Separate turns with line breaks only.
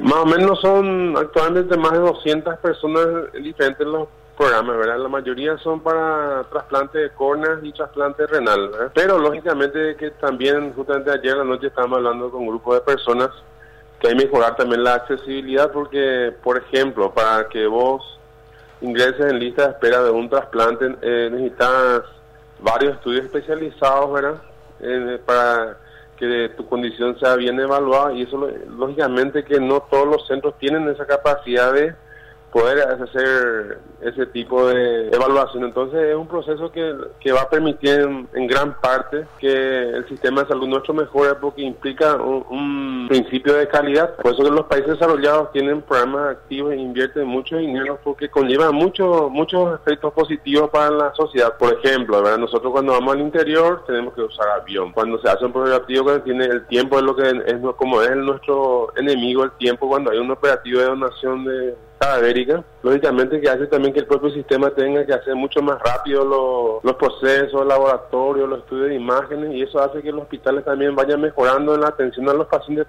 Más o menos son actualmente más de 200 personas diferentes en los programas, ¿verdad? La mayoría son para trasplante de córneas y trasplante renal, ¿verdad? Pero lógicamente que también, justamente ayer en la noche estábamos hablando con un grupo de personas que hay que mejorar también la accesibilidad porque, por ejemplo, para que vos ingreses en lista de espera de un trasplante, necesitas varios estudios especializados, ¿verdad? Para que tu condición sea bien evaluada, y eso lógicamente que no todos los centros tienen esa capacidad de poder hacer ese tipo de evaluación. Entonces es un proceso que va a permitir en gran parte que el sistema de salud nuestro mejore, porque implica un principio de calidad. Por eso que los países desarrollados tienen programas activos e invierten mucho dinero, porque conlleva muchos efectos positivos para la sociedad. Por ejemplo, ¿verdad? Nosotros cuando vamos al interior tenemos que usar avión. Cuando se hace un operativo que tiene el tiempo, es lo que es como es nuestro enemigo, el tiempo. Cuando hay un operativo de donación de cadavérica, lógicamente que hace también que el propio sistema tenga que hacer mucho más rápido los procesos, laboratorios, los estudios de imágenes, y eso hace que los hospitales también vayan mejorando en la atención a los pacientes.